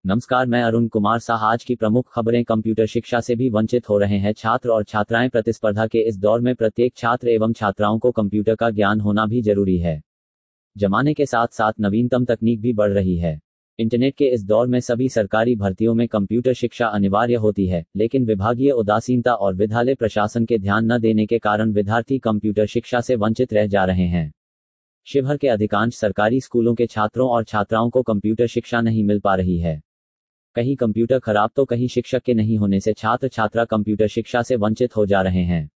नमस्कार, मैं अरुण कुमार साह। आज की प्रमुख खबरें। कंप्यूटर शिक्षा से भी वंचित हो रहे हैं छात्र और छात्राएं। प्रतिस्पर्धा के इस दौर में प्रत्येक छात्र एवं छात्राओं को कंप्यूटर का ज्ञान होना भी जरूरी है। जमाने के साथ साथ नवीनतम तकनीक भी बढ़ रही है। इंटरनेट के इस दौर में सभी सरकारी भर्तियों में कंप्यूटर शिक्षा अनिवार्य होती है, लेकिन विभागीय उदासीनता और विद्यालय प्रशासन के ध्यान न देने के कारण विद्यार्थी कंप्यूटर शिक्षा से वंचित रह जा रहे हैं। शिवहर के अधिकांश सरकारी स्कूलों के छात्रों और छात्राओं को कंप्यूटर शिक्षा नहीं मिल पा रही है। कहीं कंप्यूटर खराब तो कहीं शिक्षक के नहीं होने से छात्र छात्रा कंप्यूटर शिक्षा से वंचित हो जा रहे हैं।